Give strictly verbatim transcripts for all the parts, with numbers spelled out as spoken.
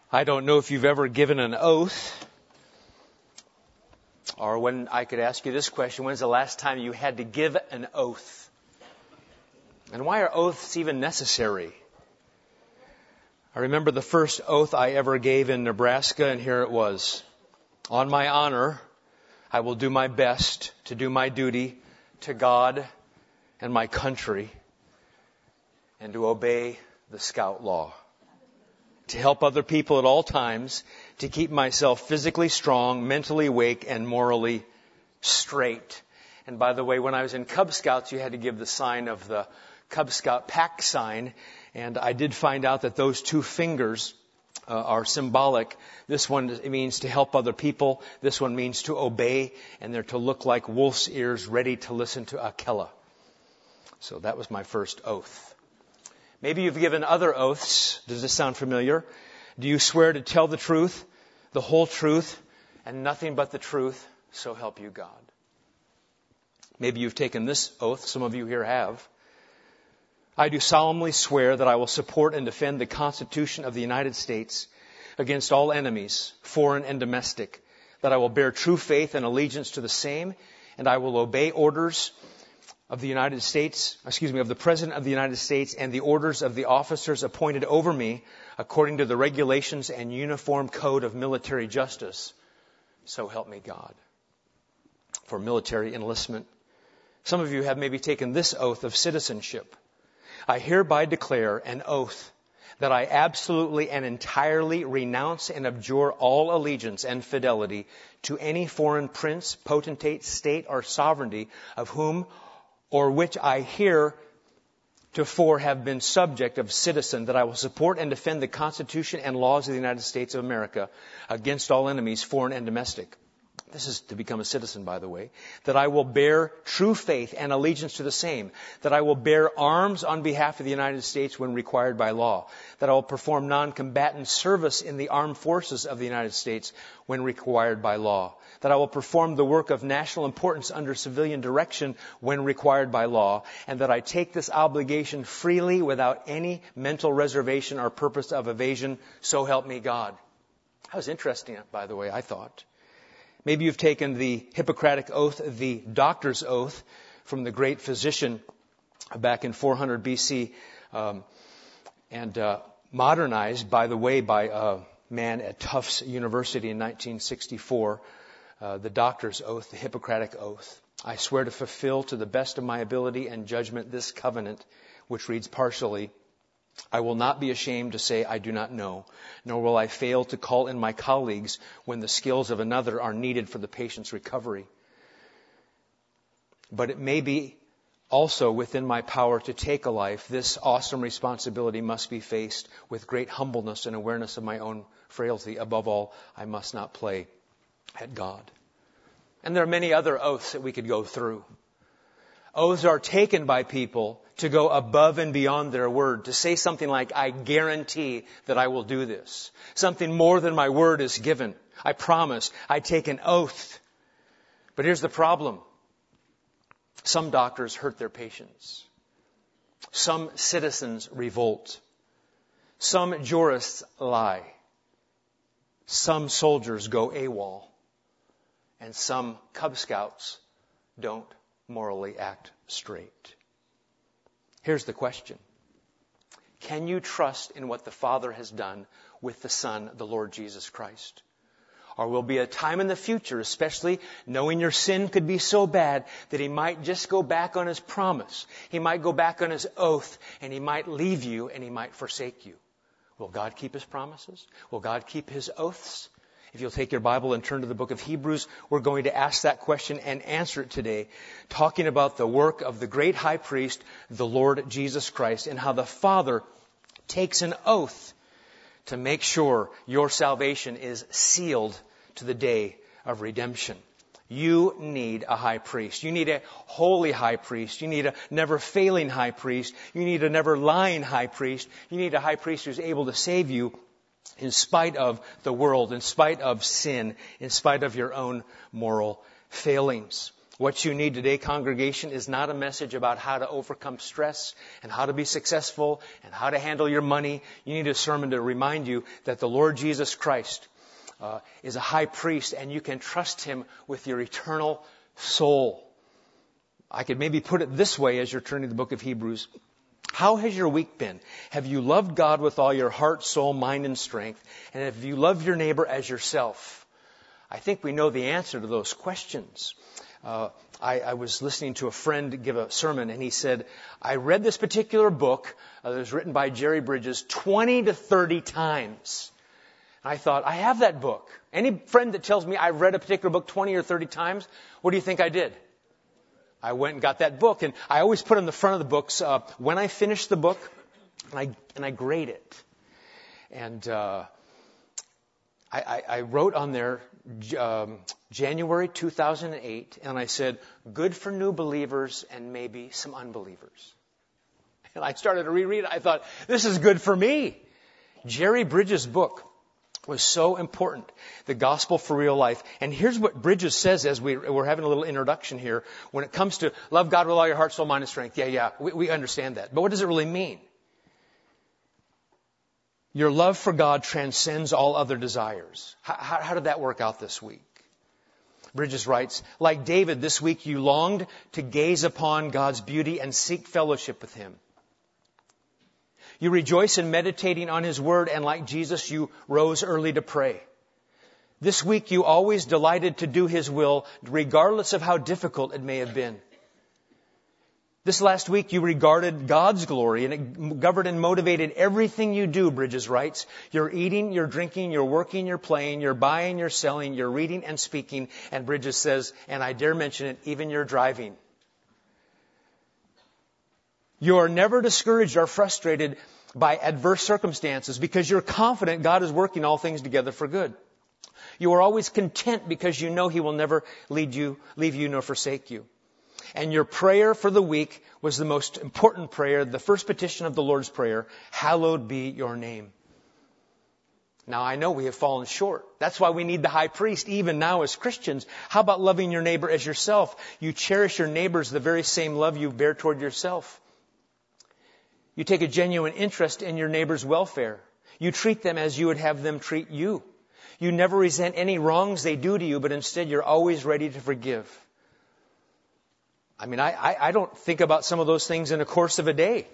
I don't know if you've ever given an oath, or when I could ask you this question, when's the last time you had to give an oath? And why are oaths even necessary? I remember the first oath I ever gave in Nebraska, and here it was. On my honor, I will do my best to do my duty to God and my country and to obey the Scout Law. To help other people at all times, to keep myself physically strong, mentally awake, and morally straight. And by the way, when I was in Cub Scouts, you had to give the sign of the Cub Scout pack sign. And I did find out that those two fingers uh, are symbolic. This one it means to help other people. This one means to obey. And they're to look like wolf's ears ready to listen to Akela. So that was my first oath. Maybe you've given other oaths. Does this sound familiar? Do you swear to tell the truth, the whole truth, and nothing but the truth, so help you God? Maybe you've taken this oath. Some of you here have. I do solemnly swear that I will support and defend the Constitution of the United States against all enemies, foreign and domestic, that I will bear true faith and allegiance to the same, and I will obey orders of the United States, excuse me, of the President of the United States and the orders of the officers appointed over me according to the regulations and uniform code of military justice. So help me God. For military enlistment. Some of you have maybe taken this oath of citizenship. I hereby declare an oath that I absolutely and entirely renounce and abjure all allegiance and fidelity to any foreign prince, potentate, state, or sovereignty of whom or which I heretofore have been subject of citizen, that I will support and defend the Constitution and laws of the United States of America against all enemies, foreign and domestic. This is to become a citizen, by the way. That I will bear true faith and allegiance to the same. That I will bear arms on behalf of the United States when required by law. That I will perform non-combatant service in the armed forces of the United States when required by law. That I will perform the work of national importance under civilian direction when required by law. And that I take this obligation freely without any mental reservation or purpose of evasion. So help me God. That was interesting, by the way, I thought. Maybe you've taken the Hippocratic Oath, the doctor's oath, from the great physician back in four hundred B C, um, and uh, modernized, by the way, by a man at Tufts University in nineteen sixty-four, uh, the doctor's oath, the Hippocratic Oath. I swear to fulfill to the best of my ability and judgment this covenant, which reads partially, I will not be ashamed to say I do not know, nor will I fail to call in my colleagues when the skills of another are needed for the patient's recovery. But it may be also within my power to take a life. This awesome responsibility must be faced with great humbleness and awareness of my own frailty. Above all, I must not play at God. And there are many other oaths that we could go through. Oaths are taken by people to go above and beyond their word, to say something like, I guarantee that I will do this. Something more than my word is given. I promise. I take an oath. But here's the problem. Some doctors hurt their patients. Some citizens revolt. Some jurists lie. Some soldiers go AWOL. And some Cub Scouts don't morally act straight. Here's the question. Can you trust in what the Father has done with the Son, the Lord Jesus Christ? Or will be a time in the future, especially knowing your sin could be so bad that He might just go back on His promise. He might go back on His oath, and He might leave you, and He might forsake you. Will God keep His promises? Will God keep His oaths? If you'll take your Bible and turn to the book of Hebrews, we're going to ask that question and answer it today, talking about the work of the great high priest, the Lord Jesus Christ, and how the Father takes an oath to make sure your salvation is sealed to the day of redemption. You need a high priest. You need a holy high priest. You need a never failing high priest. You need a never lying high priest. You need a high priest who's able to save you in spite of the world, in spite of sin, in spite of your own moral failings. What you need today, congregation, is not a message about how to overcome stress and how to be successful and how to handle your money. You need a sermon to remind you that the Lord Jesus Christ uh, is a high priest and you can trust Him with your eternal soul. I could maybe put it this way as you're turning the book of Hebrews. How has your week been? Have you loved God with all your heart, soul, mind, and strength? And have you loved your neighbor as yourself? I think we know the answer to those questions. Uh, I, I was listening to a friend give a sermon, and he said, I read this particular book uh, that was written by Jerry Bridges twenty to thirty times. And I thought, I have that book. Any friend that tells me I've read a particular book twenty or thirty times, what do you think I did? I went and got that book, and I always put on the front of the books, uh, when I finish the book, and I, and I grade it. And uh, I, I, I wrote on there, um, January two thousand eight, and I said, good for new believers and maybe some unbelievers. And I started to reread it. I thought, this is good for me. Jerry Bridges' book was so important. The gospel for real life. And here's what Bridges says as we, we're having a little introduction here. When it comes to love God with all your heart, soul, mind, and strength. Yeah, yeah, we, we understand that. But what does it really mean? Your love for God transcends all other desires. How, how, how did that work out this week? Bridges writes, like David, this week you longed to gaze upon God's beauty and seek fellowship with Him. You rejoice in meditating on His Word, and like Jesus, you rose early to pray. This week you always delighted to do His will, regardless of how difficult it may have been. This last week you regarded God's glory, and it governed and motivated everything you do, Bridges writes. You're eating, you're drinking, you're working, you're playing, you're buying, you're selling, you're reading and speaking, and Bridges says, and I dare mention it, even you're driving. You are never discouraged or frustrated by adverse circumstances because you're confident God is working all things together for good. You are always content because you know He will never lead you, leave you nor forsake you. And your prayer for the week was the most important prayer, the first petition of the Lord's Prayer, hallowed be your name. Now, I know we have fallen short. That's why we need the high priest, even now as Christians. How about loving your neighbor as yourself? You cherish your neighbors the very same love you bear toward yourself. You take a genuine interest in your neighbor's welfare. You treat them as you would have them treat you. You never resent any wrongs they do to you, but instead you're always ready to forgive. I mean, I, I, I don't think about some of those things in the course of a day.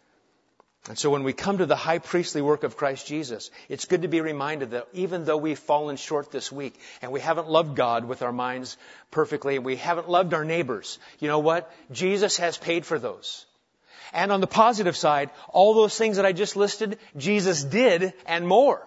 And so when we come to the high priestly work of Christ Jesus, it's good to be reminded that even though we've fallen short this week and we haven't loved God with our minds perfectly, and we haven't loved our neighbors, you know what? Jesus has paid for those. And on the positive side, all those things that I just listed, Jesus did and more.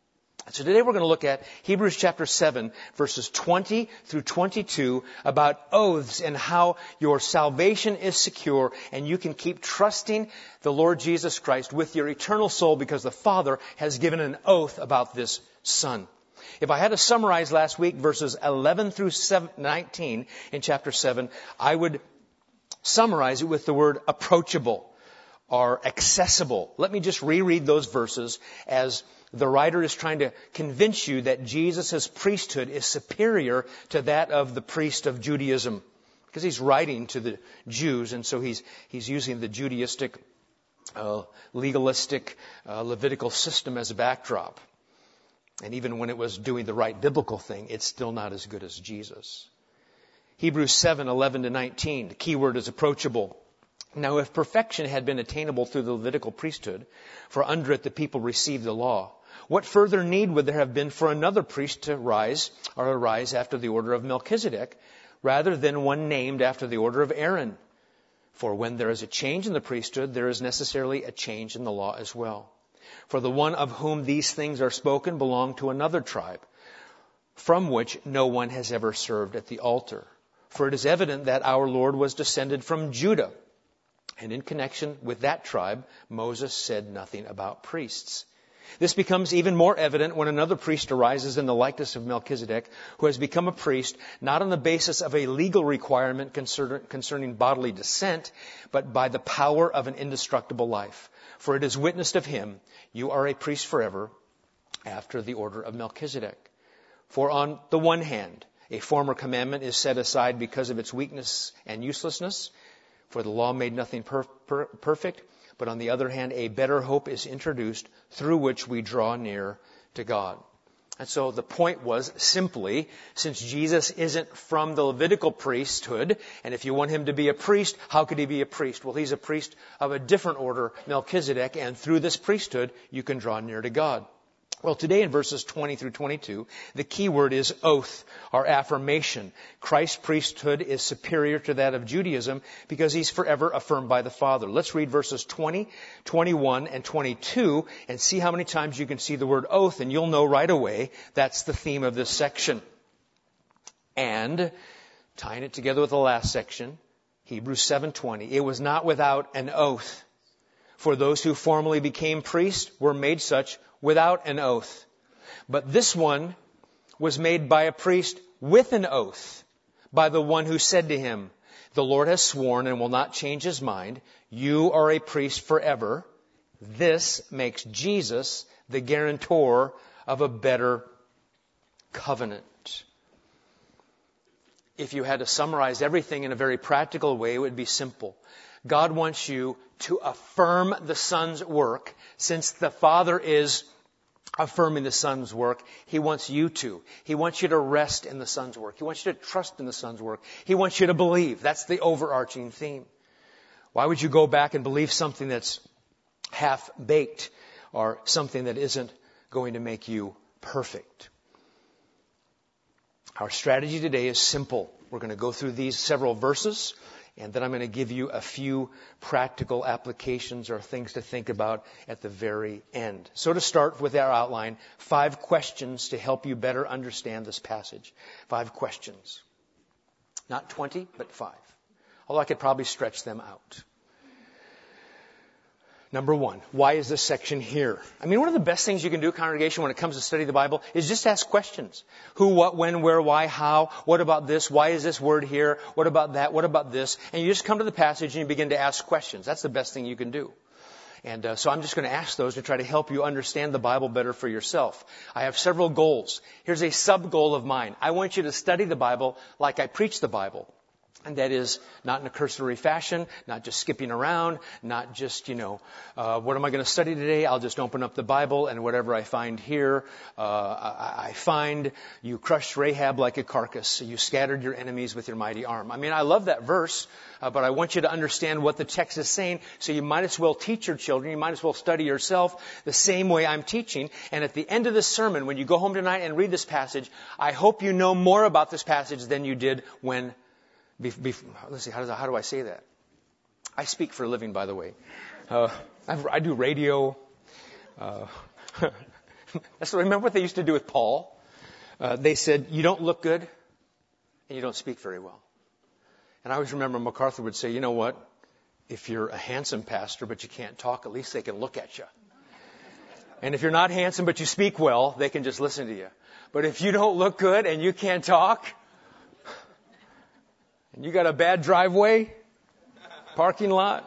So today we're going to look at Hebrews chapter seven, verses twenty through twenty-two, about oaths and how your salvation is secure and you can keep trusting the Lord Jesus Christ with your eternal soul because the Father has given an oath about this Son. If I had to summarize last week, verses eleven through nineteen in chapter seven, I would summarize it with the word approachable or accessible. Let me just reread those verses as the writer is trying to convince you that Jesus' priesthood is superior to that of the priest of Judaism. Because he's writing to the Jews, and so he's he's using the Judaistic, uh, legalistic, uh, Levitical system as a backdrop. And even when it was doing the right biblical thing, it's still not as good as Jesus. Hebrews seven, eleven to nineteen, the key word is approachable. Now, if perfection had been attainable through the Levitical priesthood, for under it the people received the law, what further need would there have been for another priest to rise or arise after the order of Melchizedek, rather than one named after the order of Aaron? For when there is a change in the priesthood, there is necessarily a change in the law as well. For the one of whom these things are spoken belonged to another tribe, from which no one has ever served at the altar. For it is evident that our Lord was descended from Judah. And in connection with that tribe, Moses said nothing about priests. This becomes even more evident when another priest arises in the likeness of Melchizedek, who has become a priest not on the basis of a legal requirement concerning bodily descent, but by the power of an indestructible life. For it is witnessed of him, you are a priest forever, after the order of Melchizedek. For on the one hand, A former commandment is set aside because of its weakness and uselessness, for the law made nothing per- per- perfect. But on the other hand, a better hope is introduced through which we draw near to God. And so the point was simply, since Jesus isn't from the Levitical priesthood, and if you want him to be a priest, how could he be a priest? Well, he's a priest of a different order, Melchizedek, and through this priesthood, you can draw near to God. Well, today in verses twenty through twenty-two, the key word is oath, or affirmation. Christ's priesthood is superior to that of Judaism because he's forever affirmed by the Father. Let's read verses twenty, twenty-one, and twenty-two and see how many times you can see the word oath, and you'll know right away that's the theme of this section. And, tying it together with the last section, Hebrews seven twenty, it was not without an oath. For those who formerly became priests were made such without an oath. But this one was made by a priest with an oath, by the one who said to him, the Lord has sworn and will not change his mind. You are a priest forever. This makes Jesus the guarantor of a better covenant. If you had to summarize everything in a very practical way, it would be simple. God wants you to affirm the Son's work. Since the Father is affirming the Son's work, He wants you to. He wants you to rest in the Son's work. He wants you to trust in the Son's work. He wants you to believe. That's the overarching theme. Why would you go back and believe something that's half-baked or something that isn't going to make you perfect? Our strategy today is simple. We're going to go through these several verses, and then I'm going to give you a few practical applications or things to think about at the very end. So to start with our outline, five questions to help you better understand this passage. Five questions. Not twenty, but five. Although I could probably stretch them out. Number one, why is this section here? I mean, one of the best things you can do, congregation, when it comes to study the Bible is just ask questions. Who, what, when, where, why, how? What about this? Why is this word here? What about that? What about this? And you just come to the passage and you begin to ask questions. That's the best thing you can do. And uh, so I'm just going to ask those to try to help you understand the Bible better for yourself. I have several goals. Here's a sub-goal of mine. I want you to study the Bible like I preach the Bible. And that is not in a cursory fashion, not just skipping around, not just, you know, uh, what am I going to study today? I'll just open up the Bible and whatever I find here, uh, I, I find you crushed Rahab like a carcass. You scattered your enemies with your mighty arm. I mean, I love that verse, uh, but I want you to understand what the text is saying. So you might as well teach your children. You might as well study yourself the same way I'm teaching. And at the end of this sermon, when you go home tonight and read this passage, I hope you know more about this passage than you did when Be, be, let's see, how, does, how do I say that? I speak for a living, by the way. Uh, I've, I do radio. Uh, that's what, remember what they used to do with Paul? Uh, they said, you don't look good and you don't speak very well. And I always remember MacArthur would say, you know what? If you're a handsome pastor but you can't talk, at least they can look at you. And if you're not handsome but you speak well, they can just listen to you. But if you don't look good and you can't talk, and you got a bad driveway, parking lot.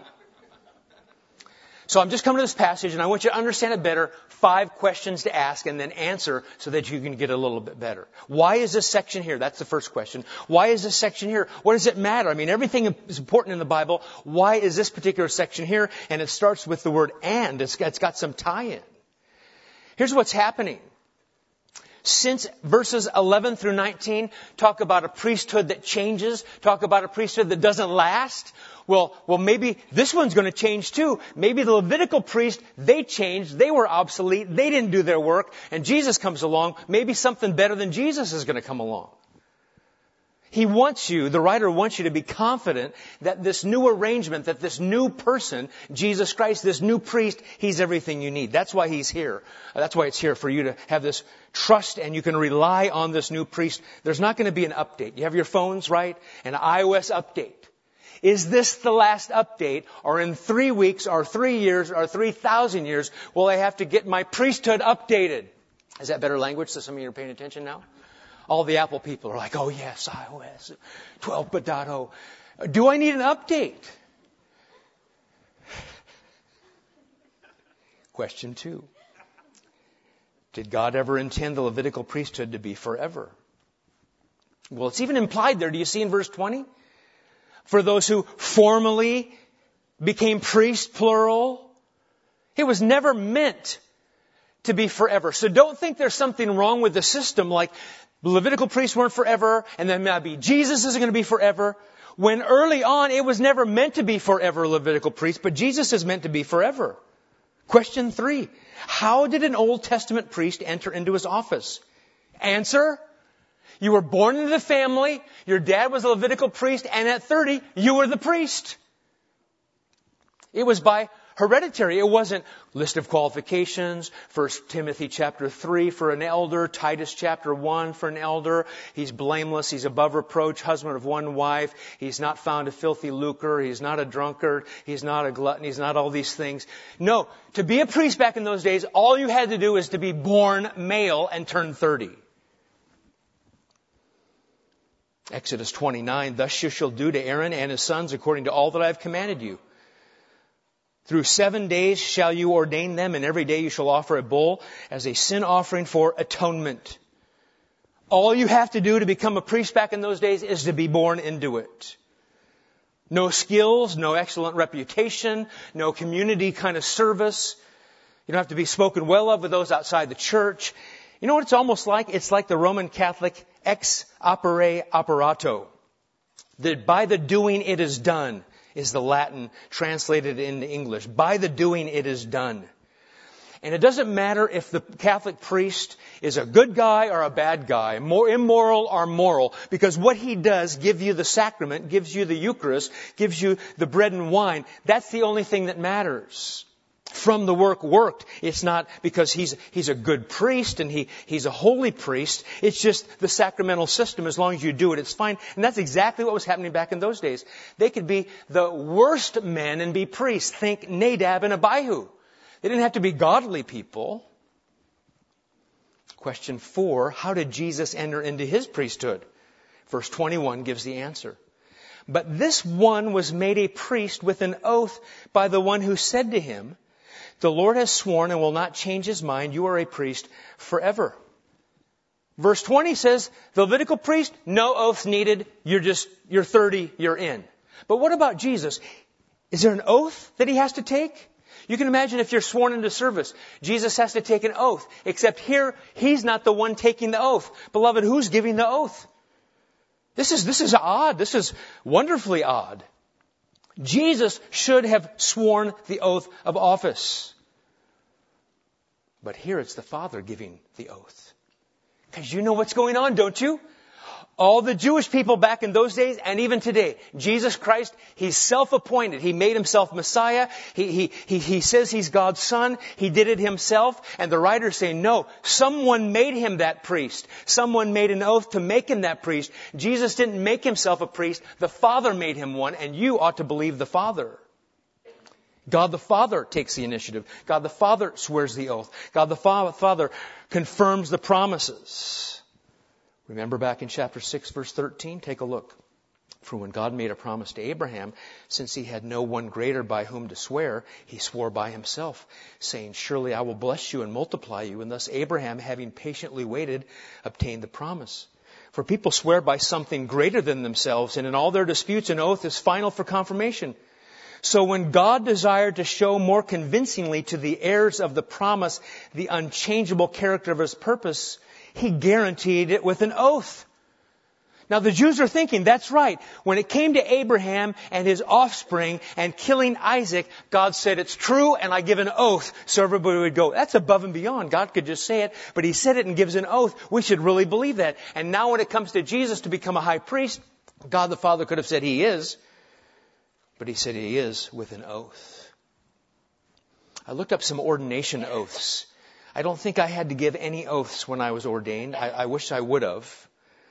So I'm just coming to this passage and I want you to understand it better. Five questions to ask and then answer so that you can get a little bit better. Why is this section here? That's the first question. Why is this section here? What does it matter? I mean, everything is important in the Bible. Why is this particular section here? And it starts with the word and. It's got, it's got some tie-in. Here's what's happening. Since verses eleven through nineteen talk about a priesthood that changes, talk about a priesthood that doesn't last, well, well, maybe this one's going to change too. Maybe the Levitical priest, they changed, they were obsolete, they didn't do their work, and Jesus comes along. Maybe something better than Jesus is going to come along. He wants you, the writer wants you to be confident that this new arrangement, that this new person, Jesus Christ, this new priest, He's everything you need. That's why He's here. That's why it's here for you to have this trust and you can rely on this new priest. There's not going to be an update. You have your phones, right? An iOS update. Is this the last update? Or in three weeks or three years or three thousand years, will I have to get my priesthood updated? Is that better language so some of you are paying attention now? All the Apple people are like, oh yes, iOS twelve point oh. Do I need an update? Question two. Did God ever intend the Levitical priesthood to be forever? Well, it's even implied there. Do you see in verse twenty? For those who formerly became priests, plural. It was never meant to be forever. So don't think there's something wrong with the system, like the Levitical priests weren't forever, and then maybe Jesus isn't going to be forever. When early on, it was never meant to be forever Levitical priest, but Jesus is meant to be forever. Question three. How did an Old Testament priest enter into his office? Answer. You were born into the family, your dad was a Levitical priest, and at thirty, you were the priest. It was by hereditary. It wasn't list of qualifications, First Timothy chapter three for an elder, Titus chapter one for an elder. He's blameless, he's above reproach, husband of one wife. He's not found a filthy lucre, he's not a drunkard, he's not a glutton, he's not all these things. No, to be a priest back in those days, all you had to do is to be born male and turn thirty. Exodus twenty-nine, thus you shall do to Aaron and his sons according to all that I have commanded you. Through seven days shall you ordain them, and every day you shall offer a bull as a sin offering for atonement. All you have to do to become a priest back in those days is to be born into it. No skills, no excellent reputation, no community kind of service. You don't have to be spoken well of with those outside the church. You know what it's almost like? It's like the Roman Catholic ex opere operato. That by the doing it is done is the Latin translated into English. By the doing it is done. And it doesn't matter if the Catholic priest is a good guy or a bad guy, more immoral or moral, because what he does, give you the sacrament, gives you the Eucharist, gives you the bread and wine, that's the only thing that matters. From the work worked. It's not because he's he's a good priest and he he's a holy priest. It's just the sacramental system. As long as you do it, it's fine. And that's exactly what was happening back in those days. They could be the worst men and be priests. Think Nadab and Abihu. They didn't have to be godly people. Question four, how did Jesus enter into his priesthood? Verse twenty-one gives the answer. But this one was made a priest with an oath by the one who said to him, the Lord has sworn and will not change his mind. You are a priest forever. Verse twenty says, the Levitical priest, no oaths needed. You're just, you're thirty, you're in. But what about Jesus? Is there an oath that he has to take? You can imagine if you're sworn into service, Jesus has to take an oath. Except here, he's not the one taking the oath. Beloved, who's giving the oath? This is, this is odd. This is wonderfully odd. Jesus should have sworn the oath of office. But here it's the Father giving the oath. Because you know what's going on, don't you? All the Jewish people back in those days and even today, Jesus Christ, He's self-appointed. He made Himself Messiah. He, he, he, he says He's God's Son. He did it Himself. And the writers say, no, someone made Him that priest. Someone made an oath to make Him that priest. Jesus didn't make Himself a priest. The Father made Him one, and you ought to believe the Father. God the Father takes the initiative. God the Father swears the oath. God the Father confirms the promises. Remember back in chapter six, verse thirteen? Take a look. For when God made a promise to Abraham, since he had no one greater by whom to swear, he swore by himself, saying, surely I will bless you and multiply you. And thus Abraham, having patiently waited, obtained the promise. For people swear by something greater than themselves, and in all their disputes an oath is final for confirmation. So when God desired to show more convincingly to the heirs of the promise the unchangeable character of His purpose, He guaranteed it with an oath. Now the Jews are thinking, that's right. When it came to Abraham and his offspring and killing Isaac, God said, it's true and I give an oath so everybody would go. That's above and beyond. God could just say it, but He said it and gives an oath. We should really believe that. And now when it comes to Jesus to become a high priest, God the Father could have said He is. But He said He is with an oath. I looked up some ordination oaths. I don't think I had to give any oaths when I was ordained. I, I wish I would have.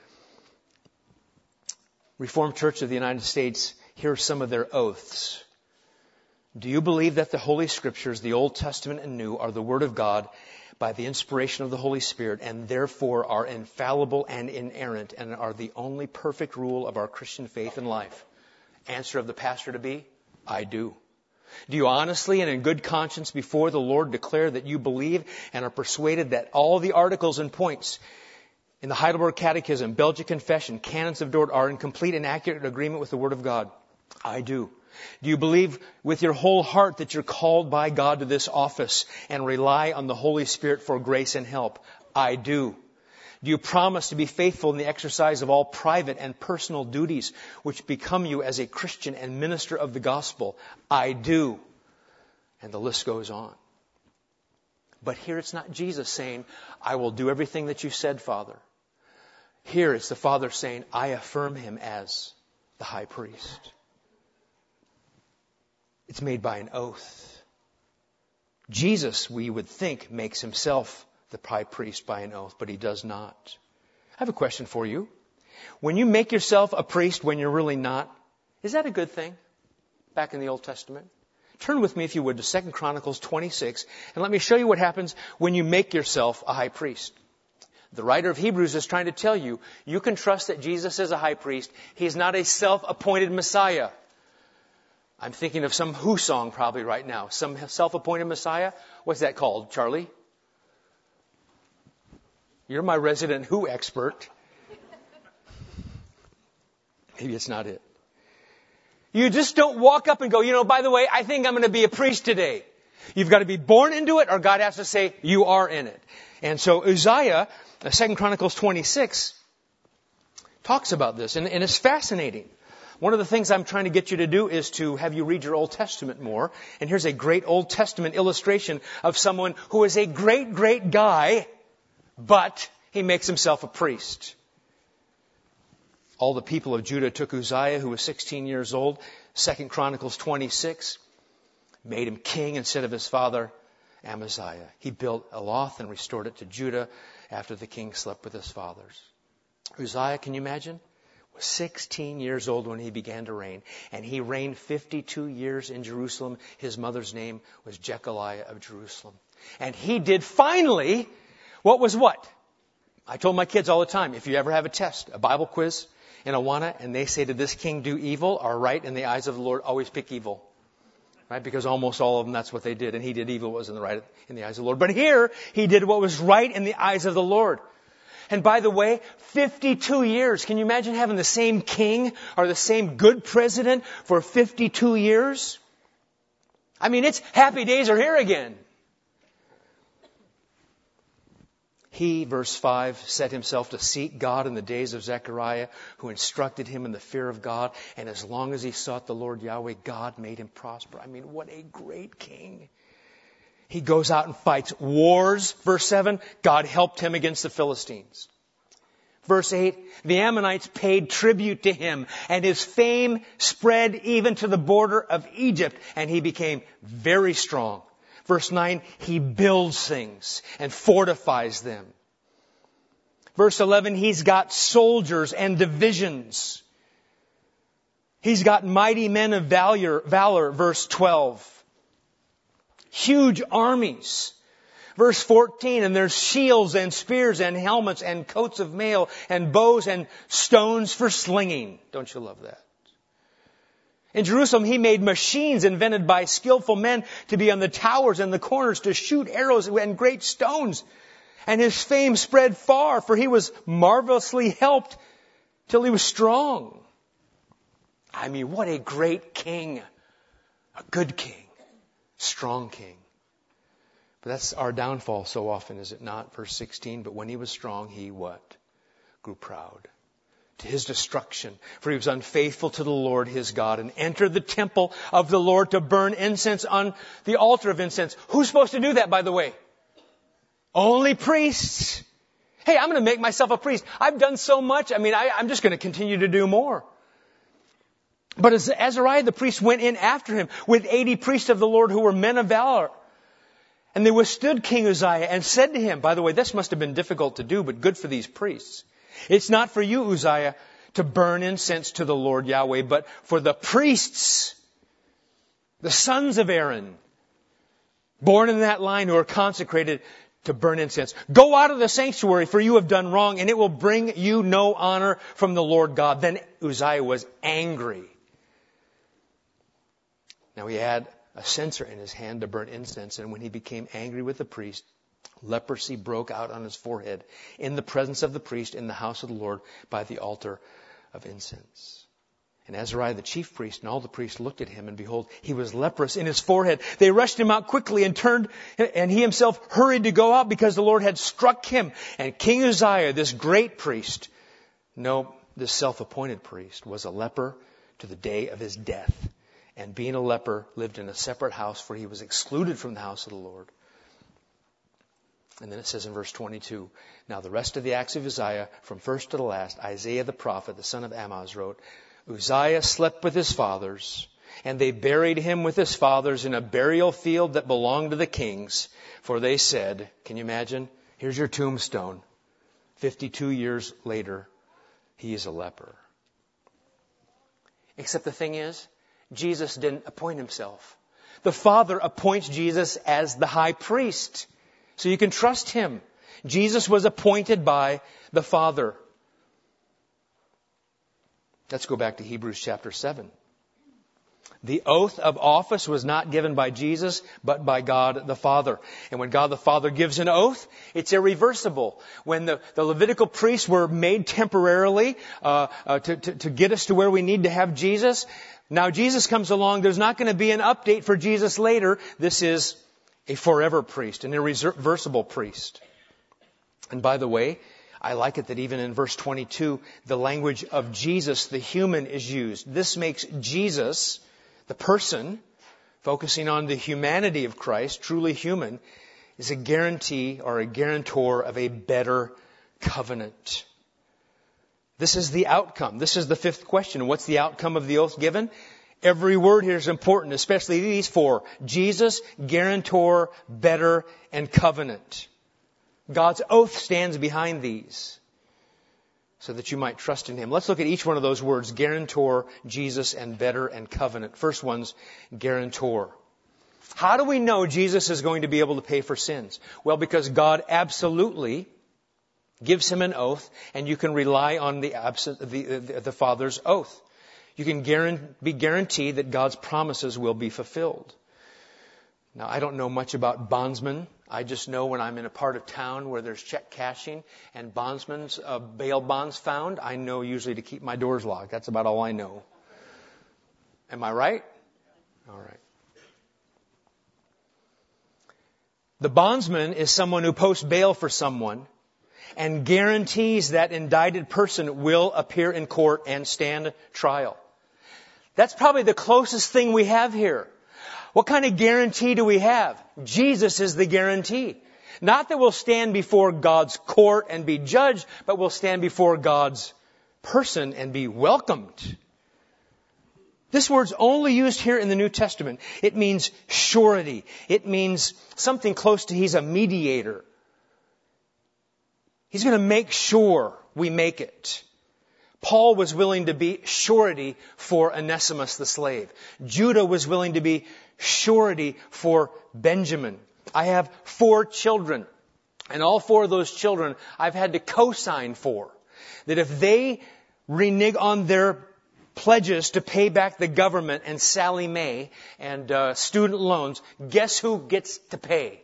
Reformed Church of the United States, here are some of their oaths. Do you believe that the Holy Scriptures, the Old Testament and New, are the Word of God by the inspiration of the Holy Spirit and therefore are infallible and inerrant and are the only perfect rule of our Christian faith and life? Answer of the pastor to be, I do. Do you honestly and in good conscience before the Lord declare that you believe and are persuaded that all the articles and points in the Heidelberg Catechism, Belgic Confession, Canons of Dort are in complete and accurate agreement with the Word of God? I do. Do you believe with your whole heart that you're called by God to this office and rely on the Holy Spirit for grace and help? I do. Do you promise to be faithful in the exercise of all private and personal duties which become you as a Christian and minister of the gospel? I do. And the list goes on. But here it's not Jesus saying, I will do everything that you said, Father. Here it's the Father saying, I affirm him as the high priest. It's made by an oath. Jesus, we would think, makes himself the high priest by an oath, but he does not. I have a question for you. When you make yourself a priest when you're really not, is that a good thing? Back in the Old Testament. Turn with me, if you would, to Second Chronicles twenty-six, and let me show you what happens when you make yourself a high priest. The writer of Hebrews is trying to tell you, you can trust that Jesus is a high priest. He's not a self-appointed Messiah. I'm thinking of some Who song probably right now. Some self-appointed Messiah. What's that called, Charlie? You're my resident Who expert. Maybe it's not it. You just don't walk up and go, you know, by the way, I think I'm going to be a priest today. You've got to be born into it, or God has to say, you are in it. And so Uzziah, Second Chronicles twenty-six, talks about this, and, and it's fascinating. One of the things I'm trying to get you to do is to have you read your Old Testament more. And here's a great Old Testament illustration of someone who is a great, great guy, but he makes himself a priest. All the people of Judah took Uzziah, who was sixteen years old, Second Chronicles twenty-six, made him king instead of his father Amaziah. He built Eloth and restored it to Judah after the king slept with his fathers. Uzziah, can you imagine? Was sixteen years old when he began to reign. And he reigned fifty-two years in Jerusalem. His mother's name was Jechaliah of Jerusalem. And he did finally what was what? I told my kids all the time, if you ever have a test, a Bible quiz in Awana, and they say, did this king do evil or right in the eyes of the Lord? Always pick evil. Right? Because almost all of them, that's what they did. And he did evil, was in the right in the eyes of the Lord. But here, he did what was right in the eyes of the Lord. And by the way, fifty-two years. Can you imagine having the same king or the same good president for fifty-two years? I mean, it's happy days are here again. He, verse five, set himself to seek God in the days of Zechariah, who instructed him in the fear of God. And as long as he sought the Lord Yahweh, God made him prosper. I mean, what a great king. He goes out and fights wars. Verse seven, God helped him against the Philistines. Verse eight, the Ammonites paid tribute to him, and his fame spread even to the border of Egypt, and he became very strong. Verse nine, he builds things and fortifies them. Verse eleven, he's got soldiers and divisions. He's got mighty men of valor, valor. Verse twelve. Huge armies. Verse fourteen, and there's shields and spears and helmets and coats of mail and bows and stones for slinging. Don't you love that? In Jerusalem, he made machines invented by skillful men to be on the towers and the corners to shoot arrows and great stones. And his fame spread far, for he was marvelously helped till he was strong. I mean, what a great king. A good king. Strong king. But that's our downfall so often, is it not? Verse sixteen, but when he was strong, he what? Grew proud. To his destruction. For he was unfaithful to the Lord his God, and entered the temple of the Lord to burn incense on the altar of incense. Who's supposed to do that, by the way? Only priests. Hey, I'm going to make myself a priest. I've done so much. I mean, I, I'm just going to continue to do more. But as Azariah the priest went in after him with eighty priests of the Lord who were men of valor. And they withstood King Uzziah and said to him, by the way, this must have been difficult to do, but good for these priests. It's not for you, Uzziah, to burn incense to the Lord Yahweh, but for the priests, the sons of Aaron, born in that line who are consecrated to burn incense. Go out of the sanctuary, for you have done wrong, and it will bring you no honor from the Lord God. Then Uzziah was angry. Now he had a censer in his hand to burn incense, and when he became angry with the priest, Leprosy broke out on his forehead in the presence of the priest in the house of the Lord by the altar of incense. And Azariah the chief priest and all the priests looked at him, and behold, he was leprous in his forehead. They rushed him out quickly and turned, and he himself hurried to go out because the Lord had struck him. And King Uzziah, this great priest, no, this self-appointed priest, was a leper to the day of his death. And being a leper, lived in a separate house, for he was excluded from the house of the Lord. And then it says in verse twenty-two, now the rest of the acts of Uzziah, from first to the last, Isaiah the prophet, the son of Amoz, wrote, Uzziah slept with his fathers, and they buried him with his fathers in a burial field that belonged to the kings. For they said, can you imagine? Here's your tombstone. fifty-two years later, he is a leper. Except the thing is, Jesus didn't appoint himself. The Father appoints Jesus as the high priest. So you can trust him. Jesus was appointed by the Father. Let's go back to Hebrews chapter seven. The oath of office was not given by Jesus, but by God the Father. And when God the Father gives an oath, it's irreversible. When the, the Levitical priests were made temporarily uh, uh, to, to, to get us to where we need to have Jesus, now Jesus comes along. There's not going to be an update for Jesus later. This is a forever priest, an irreversible priest. And by the way, I like it that even in verse twenty-two, the language of Jesus, the human, is used. This makes Jesus, the person, focusing on the humanity of Christ, truly human, is a guarantee or a guarantor of a better covenant. This is the outcome. This is the fifth question. What's the outcome of the oath given? Every word here is important, especially these four. Jesus, guarantor, better, and covenant. God's oath stands behind these so that you might trust in him. Let's look at each one of those words, guarantor, Jesus, and better, and covenant. First one's guarantor. How do we know Jesus is going to be able to pay for sins? Well, because God absolutely gives him an oath, and you can rely on the, absent, the, the, the Father's oath. You can guarantee, be guaranteed that God's promises will be fulfilled. Now, I don't know much about bondsmen. I just know when I'm in a part of town where there's check cashing and bondsmen's uh, bail bonds found, I know usually to keep my doors locked. That's about all I know. Am I right? All right. The bondsman is someone who posts bail for someone and guarantees that indicted person will appear in court and stand trial. That's probably the closest thing we have here. What kind of guarantee do we have? Jesus is the guarantee. Not that we'll stand before God's court and be judged, but we'll stand before God's person and be welcomed. This word's only used here in the New Testament. It means surety. It means something close to he's a mediator. He's going to make sure we make it. Paul was willing to be surety for Onesimus the slave. Judah was willing to be surety for Benjamin. I have four children, and all four of those children I've had to co-sign for. That if they renege on their pledges to pay back the government and Sallie Mae and uh, student loans, guess who gets to pay?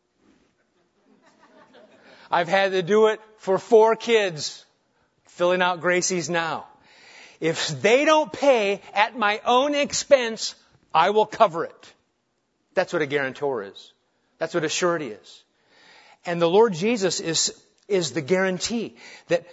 I've had to do it for four kids, filling out Gracie's now. If they don't pay at my own expense, I will cover it. That's what a guarantor is. That's what a surety is. And the Lord Jesus is, is the guarantee that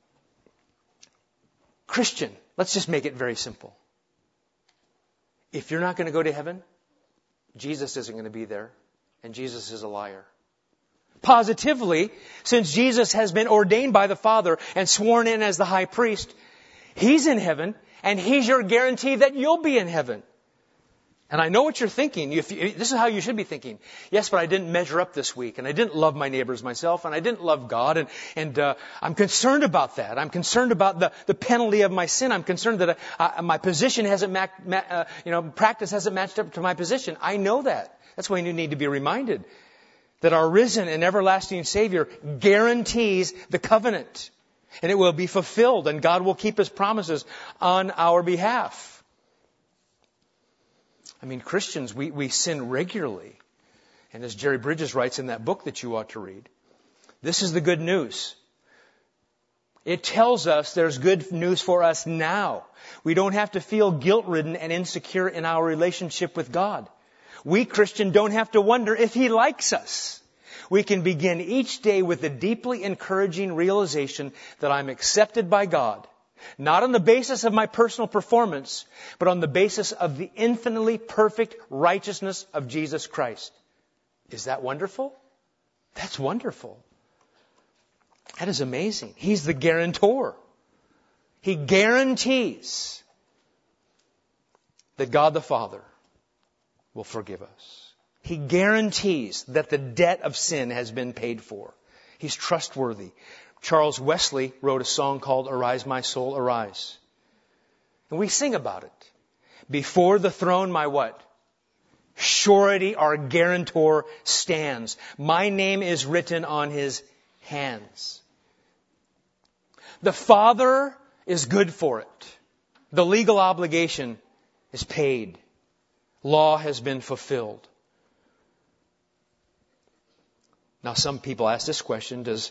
Christian, let's just make it very simple. If you're not going to go to heaven, Jesus isn't going to be there, and Jesus is a liar. Positively, since Jesus has been ordained by the Father and sworn in as the high priest, He's in heaven, and He's your guarantee that you'll be in heaven. And I know what you're thinking. If you, this is how you should be thinking. Yes, but I didn't measure up this week, and I didn't love my neighbors myself, and I didn't love God, and, and uh, I'm concerned about that. I'm concerned about the, the penalty of my sin. I'm concerned that uh, my position hasn't, ma- ma- uh, you know, practice hasn't matched up to my position. I know that. That's why you need to be reminded that our risen and everlasting Savior guarantees the covenant, and it will be fulfilled, and God will keep His promises on our behalf. I mean, Christians, we, we sin regularly. And as Jerry Bridges writes in that book that you ought to read, this is the good news. It tells us there's good news for us now. We don't have to feel guilt-ridden and insecure in our relationship with God. We, Christian, don't have to wonder if He likes us. We can begin each day with a deeply encouraging realization that I'm accepted by God, not on the basis of my personal performance, but on the basis of the infinitely perfect righteousness of Jesus Christ. Is that wonderful? That's wonderful. That is amazing. He's the guarantor. He guarantees that God the Father will forgive us. He guarantees that the debt of sin has been paid for. He's trustworthy. Charles Wesley wrote a song called Arise My Soul, Arise. And we sing about it. Before the throne, my what? Surety, our guarantor, stands. My name is written on His hands. The Father is good for it. The legal obligation is paid. Law has been fulfilled. Now, some people ask this question, does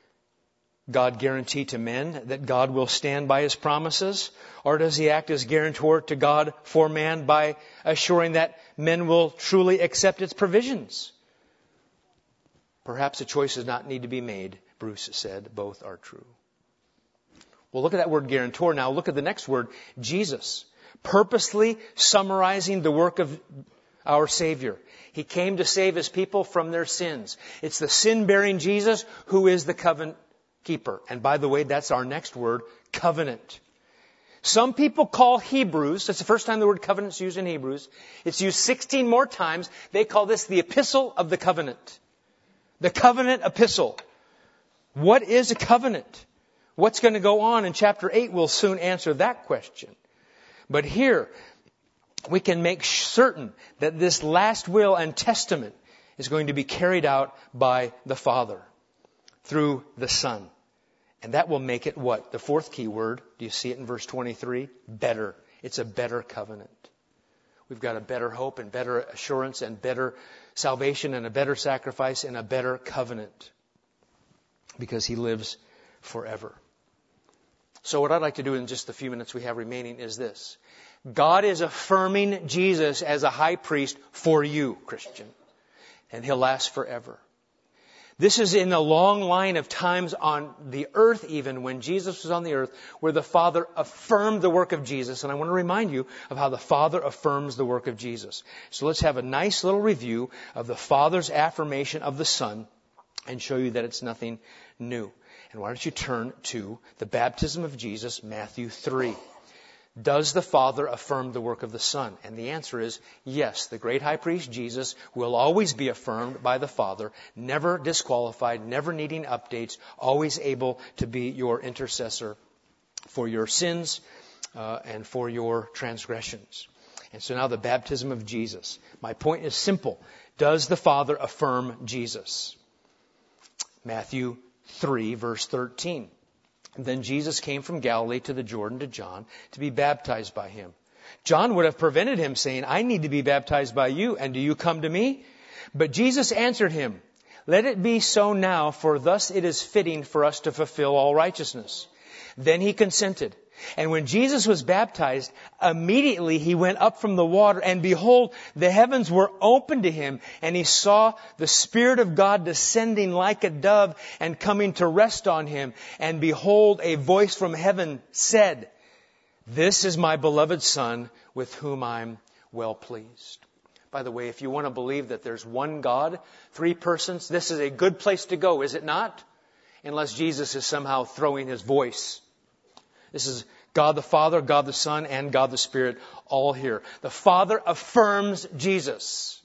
God guarantee to men that God will stand by His promises? Or does He act as guarantor to God for man by assuring that men will truly accept its provisions? Perhaps a choice does not need to be made, Bruce said. Both are true. Well, look at that word guarantor. Now look at the next word, Jesus. Purposely summarizing the work of our Savior. He came to save His people from their sins. It's the sin-bearing Jesus who is the covenant keeper. And by the way, that's our next word, covenant. Some people call Hebrews, that's the first time the word covenant is used in Hebrews. It's used sixteen more times. They call this the epistle of the covenant. The covenant epistle. What is a covenant? What's going to go on in chapter eight will soon answer that question. But here, we can make certain that this last will and testament is going to be carried out by the Father through the Son. And that will make it what? The fourth key word. Do you see it in verse twenty-three? Better. It's a better covenant. We've got a better hope and better assurance and better salvation and a better sacrifice and a better covenant. Because He lives forever. So what I'd like to do in just the few minutes we have remaining is this. God is affirming Jesus as a high priest for you, Christian. And He'll last forever. This is in a long line of times on the earth even, when Jesus was on the earth, where the Father affirmed the work of Jesus. And I want to remind you of how the Father affirms the work of Jesus. So let's have a nice little review of the Father's affirmation of the Son and show you that it's nothing new. And why don't you turn to the baptism of Jesus, Matthew three. Does the Father affirm the work of the Son? And the answer is yes. The great high priest Jesus will always be affirmed by the Father, never disqualified, never needing updates, always able to be your intercessor for your sins uh, and for your transgressions. And so now the baptism of Jesus. My point is simple. Does the Father affirm Jesus? Matthew three, verse thirteen. Then Jesus came from Galilee to the Jordan to John to be baptized by him. John would have prevented him, saying, I need to be baptized by you, and do you come to me? But Jesus answered him, Let it be so now, for thus it is fitting for us to fulfill all righteousness. Then he consented. And when Jesus was baptized, immediately he went up from the water, and behold, the heavens were opened to him, and he saw the Spirit of God descending like a dove and coming to rest on him. And behold, a voice from heaven said, This is my beloved Son, with whom I'm well pleased. By the way, if you want to believe that there's one God, three persons, this is a good place to go, is it not? Unless Jesus is somehow throwing His voice. This is God the Father, God the Son, and God the Spirit all here. The Father affirms Jesus.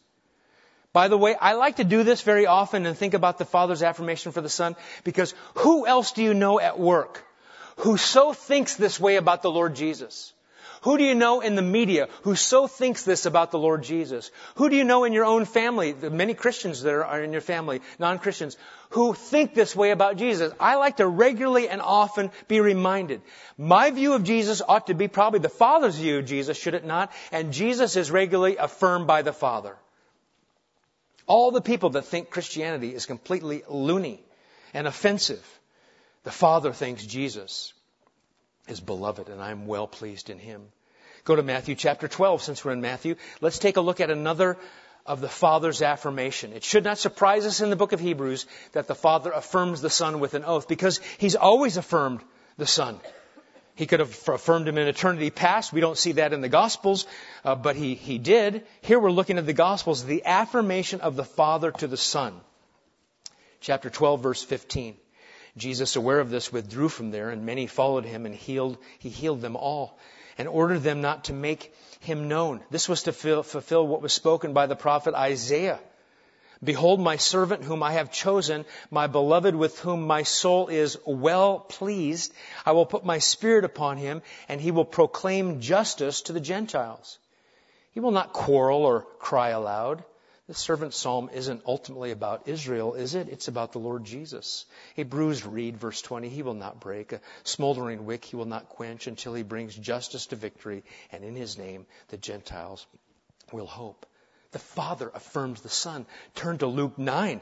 By the way, I like to do this very often and think about the Father's affirmation for the Son, because who else do you know at work who so thinks this way about the Lord Jesus? Who do you know in the media who so thinks this about the Lord Jesus? Who do you know in your own family, the many Christians that are in your family, non-Christians, who think this way about Jesus? I like to regularly and often be reminded. My view of Jesus ought to be probably the Father's view of Jesus, should it not? And Jesus is regularly affirmed by the Father. All the people that think Christianity is completely loony and offensive, the Father thinks Jesus is beloved, and I'm well pleased in Him. Go to Matthew chapter twelve, since we're in Matthew. Let's take a look at another of the Father's affirmation. It should not surprise us in the book of Hebrews that the Father affirms the Son with an oath, because He's always affirmed the Son. He could have affirmed Him in eternity past. We don't see that in the Gospels, uh, but he, he did. Here we're looking at the Gospels, the affirmation of the Father to the Son. Chapter twelve, verse fifteen. Jesus, aware of this, withdrew from there, and many followed Him, and healed. He healed them all, and ordered them not to make Him known. This was to fulfill what was spoken by the prophet Isaiah. Behold my servant whom I have chosen, my beloved with whom my soul is well pleased. I will put my spirit upon him, and he will proclaim justice to the Gentiles. He will not quarrel or cry aloud. The servant psalm isn't ultimately about Israel, is it? It's about the Lord Jesus. A bruised reed, verse twenty, He will not break. A smoldering wick He will not quench until He brings justice to victory, and in His name the Gentiles will hope. The Father affirms the Son. Turn to Luke nine.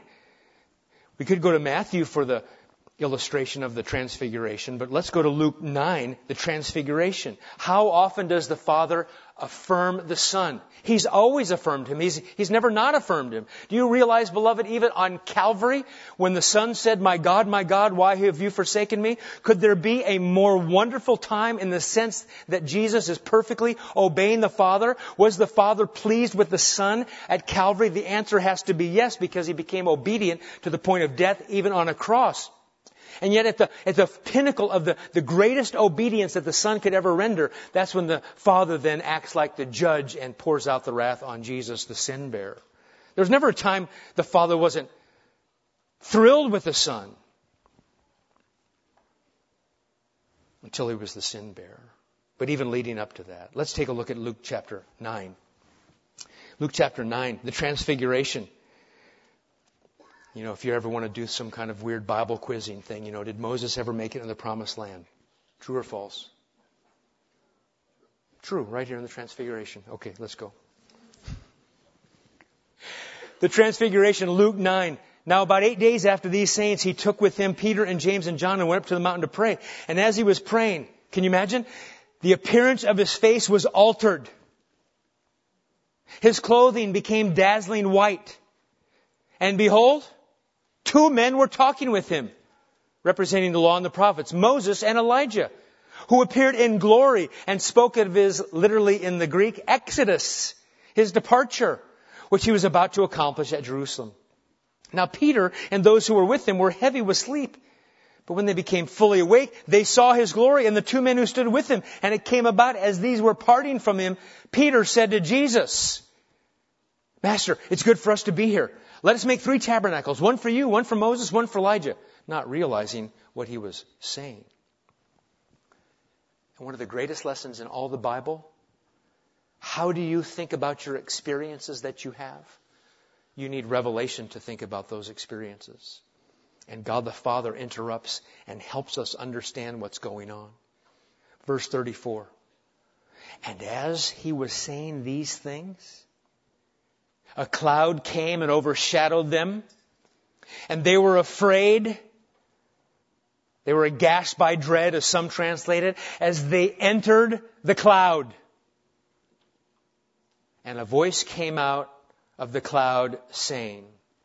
We could go to Matthew for the illustration of the transfiguration, but let's go to Luke nine, the transfiguration. How often does the Father affirm the Son? He's always affirmed Him. He's, he's never not affirmed Him. Do you realize, beloved, even on Calvary, when the Son said, "My God, my God, why have you forsaken me?" Could there be a more wonderful time in the sense that Jesus is perfectly obeying the Father? Was the Father pleased with the Son at Calvary? The answer has to be yes, because He became obedient to the point of death, even on a cross. And yet at the, at the pinnacle of the, the greatest obedience that the Son could ever render, that's when the Father then acts like the judge and pours out the wrath on Jesus, the sin bearer. There's never a time the Father wasn't thrilled with the Son until He was the sin bearer. But even leading up to that, let's take a look at Luke chapter nine. Luke chapter nine, the transfiguration. You know, if you ever want to do some kind of weird Bible quizzing thing, you know, did Moses ever make it in the promised land? True or false? True, right here in the transfiguration. Okay, let's go. The transfiguration, Luke nine. Now about eight days after these sayings, He took with Him Peter and James and John and went up to the mountain to pray. And as He was praying, can you imagine? The appearance of His face was altered. His clothing became dazzling white. And behold, two men were talking with Him, representing the law and the prophets, Moses and Elijah, who appeared in glory and spoke of His, literally in the Greek, exodus, His departure, which He was about to accomplish at Jerusalem. Now Peter and those who were with Him were heavy with sleep. But when they became fully awake, they saw His glory and the two men who stood with Him. And it came about as these were parting from Him, Peter said to Jesus, "Master, it's good for us to be here. Let us make three tabernacles, one for you, one for Moses, one for Elijah," not realizing what he was saying. And one of the greatest lessons in all the Bible, how do you think about your experiences that you have? You need revelation to think about those experiences. And God the Father interrupts and helps us understand what's going on. Verse thirty-four. And as He was saying these things, a cloud came and overshadowed them, and they were afraid. They were aghast by dread, as some translate it, as they entered the cloud. And a voice came out of the cloud saying,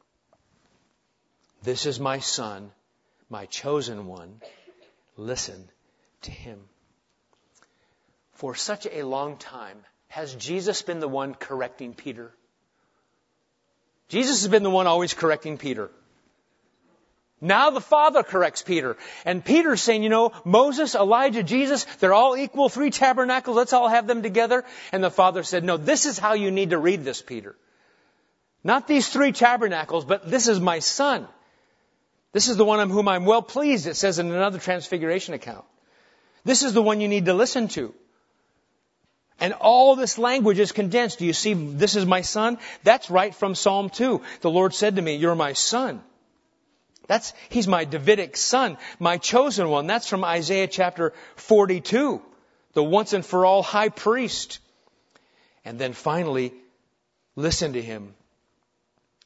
"This is my Son, my chosen one. Listen to Him." For such a long time, has Jesus been the one correcting Peter? Jesus has been the one always correcting Peter. Now the Father corrects Peter. And Peter's saying, you know, Moses, Elijah, Jesus, they're all equal, three tabernacles, let's all have them together. And the Father said, no, this is how you need to read this, Peter. Not these three tabernacles, but this is my Son. This is the one on whom I'm well pleased, it says in another transfiguration account. This is the one you need to listen to. And all this language is condensed. Do you see, this is my Son? That's right from Psalm two. The Lord said to me, "You're my Son." That's, He's my Davidic Son, my chosen one. That's from Isaiah chapter forty-two, the once and for all high priest. And then finally, listen to Him.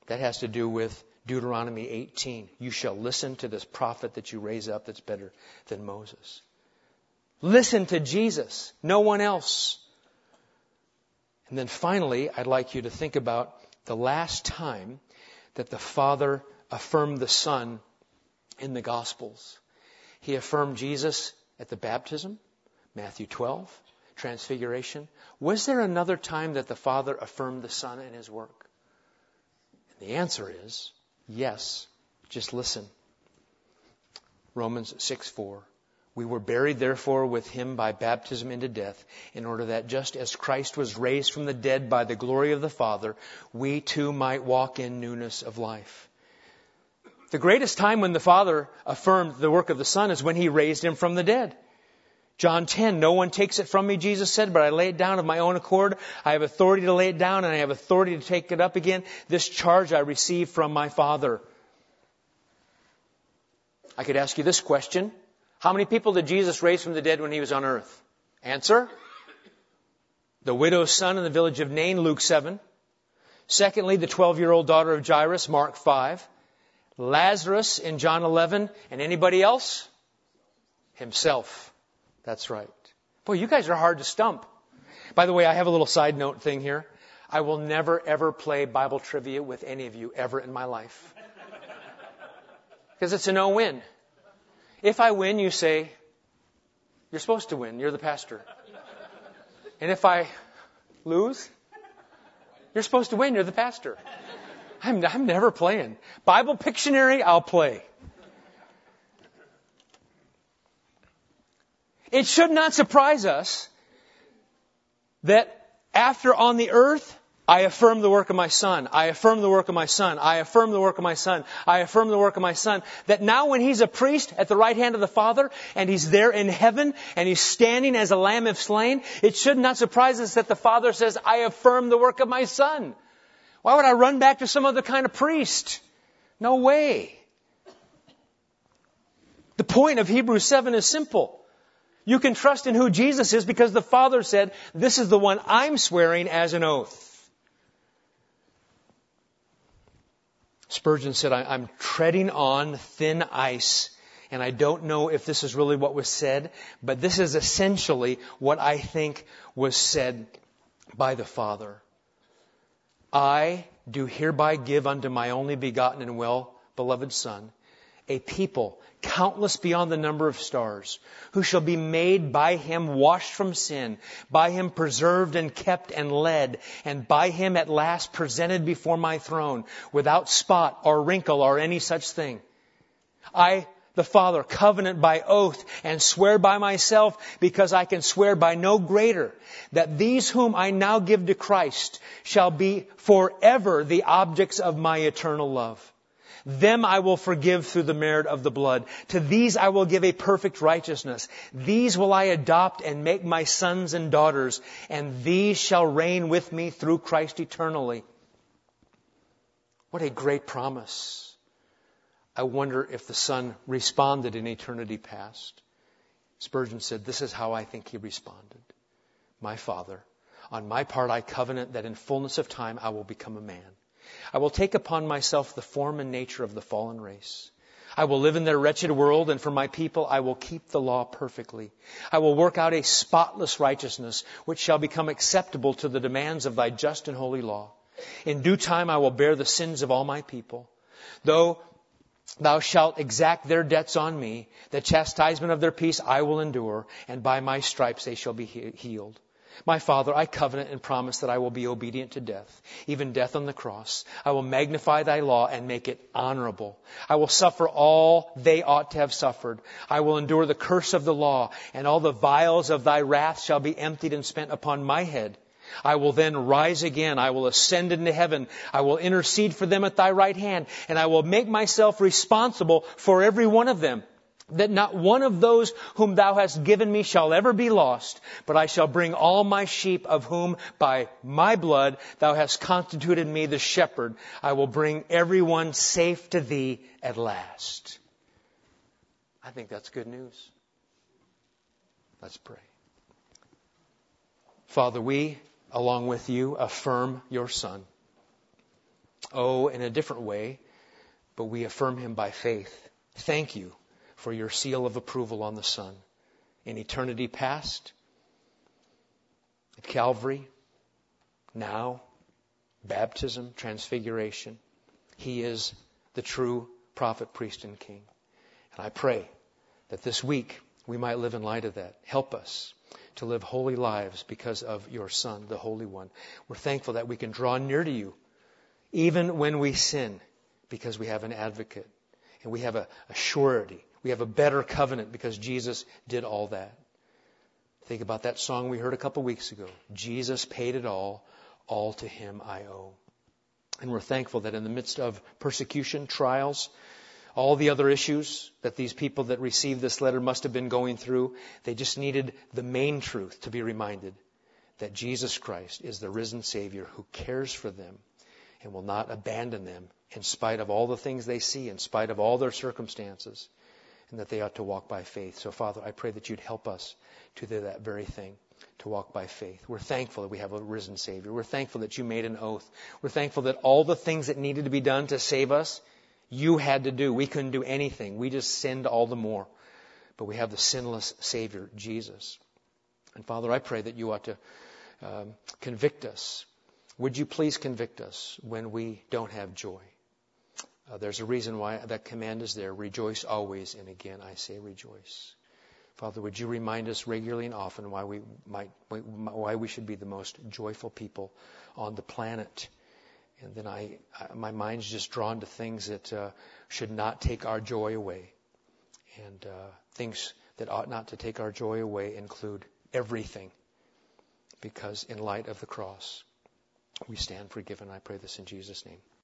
That has to do with Deuteronomy eighteen. You shall listen to this prophet that you raise up that's better than Moses. Listen to Jesus, no one else. And then finally, I'd like you to think about the last time that the Father affirmed the Son in the Gospels. He affirmed Jesus at the baptism, Matthew twelve, Transfiguration. Was there another time that the Father affirmed the Son in His work? And the answer is yes. Just listen. Romans six four. We were buried, therefore, with Him by baptism into death, in order that just as Christ was raised from the dead by the glory of the Father, we too might walk in newness of life. The greatest time when the Father affirmed the work of the Son is when He raised Him from the dead. John ten, no one takes it from me, Jesus said, but I lay it down of my own accord. I have authority to lay it down and I have authority to take it up again. This charge I receive from my Father. I could ask you this question. How many people did Jesus raise from the dead when He was on earth? Answer. The widow's son in the village of Nain, Luke seven. Secondly, the twelve-year-old daughter of Jairus, Mark five. Lazarus in John eleven. And anybody else? Himself. That's right. Boy, you guys are hard to stump. By the way, I have a little side note thing here. I will never, ever play Bible trivia with any of you ever in my life. Because it's a no-win. If I win, you say, you're supposed to win. You're the pastor. And if I lose, you're supposed to win. You're the pastor. I'm, I'm never playing. Bible Pictionary, I'll play. It should not surprise us that after on the earth, I affirm the work of my Son. I affirm the work of my Son. I affirm the work of my Son. I affirm the work of my Son. That now when He's a priest at the right hand of the Father, and He's there in heaven, and He's standing as a lamb if slain, it should not surprise us that the Father says, I affirm the work of my Son. Why would I run back to some other kind of priest? No way. The point of Hebrews seven is simple. You can trust in who Jesus is because the Father said, this is the one I'm swearing as an oath. Spurgeon said, I'm treading on thin ice, and I don't know if this is really what was said, but this is essentially what I think was said by the Father. I do hereby give unto my only begotten and well-beloved Son a people countless beyond the number of stars, who shall be made by Him washed from sin, by Him preserved and kept and led, and by Him at last presented before my throne, without spot or wrinkle or any such thing. I, the Father, covenant by oath and swear by myself, because I can swear by no greater, that these whom I now give to Christ shall be forever the objects of my eternal love. Them I will forgive through the merit of the blood. To these I will give a perfect righteousness. These will I adopt and make my sons and daughters, and these shall reign with me through Christ eternally. What a great promise. I wonder if the Son responded in eternity past. Spurgeon said, this is how I think He responded. My Father, on my part I covenant that in fullness of time I will become a man. I will take upon myself the form and nature of the fallen race. I will live in their wretched world, and for my people I will keep the law perfectly. I will work out a spotless righteousness, which shall become acceptable to the demands of Thy just and holy law. In due time I will bear the sins of all my people. Though Thou shalt exact their debts on me, the chastisement of their peace I will endure, and by my stripes they shall be healed. My Father, I covenant and promise that I will be obedient to death, even death on the cross. I will magnify Thy law and make it honorable. I will suffer all they ought to have suffered. I will endure the curse of the law, and all the vials of Thy wrath shall be emptied and spent upon my head. I will then rise again. I will ascend into heaven. I will intercede for them at Thy right hand, and I will make myself responsible for every one of them, that not one of those whom Thou hast given me shall ever be lost, but I shall bring all my sheep, of whom by my blood Thou hast constituted me the shepherd. I will bring everyone safe to Thee at last. I think that's good news. Let's pray. Father, we, along with You, affirm Your Son. Oh, in a different way, but we affirm him by faith. Thank you for your seal of approval on the Son. In eternity past, at Calvary, now, baptism, transfiguration. He is the true prophet, priest, and king. And I pray that this week we might live in light of that. Help us to live holy lives because of your Son, the Holy One. We're thankful that we can draw near to you even when we sin, because we have an advocate and we have a, a surety. We have a better covenant because Jesus did all that. Think about that song we heard a couple weeks ago. Jesus paid it all. All to him I owe. And we're thankful that in the midst of persecution, trials, all the other issues that these people that received this letter must have been going through, they just needed the main truth to be reminded that Jesus Christ is the risen Savior who cares for them and will not abandon them in spite of all the things they see, in spite of all their circumstances, and that they ought to walk by faith. So, Father, I pray that you'd help us to do that very thing, to walk by faith. We're thankful that we have a risen Savior. We're thankful that you made an oath. We're thankful that all the things that needed to be done to save us, you had to do. We couldn't do anything. We just sinned all the more. But we have the sinless Savior, Jesus. And Father, I pray that you ought to um, convict us. Would you please convict us when we don't have joy? Uh, there's a reason why that command is there. Rejoice always. And again, I say rejoice. Father, would you remind us regularly and often why we might, why we should be the most joyful people on the planet? And then I, I my mind's just drawn to things that uh, should not take our joy away. And uh, things that ought not to take our joy away include everything. Because in light of the cross, we stand forgiven. I pray this in Jesus' name.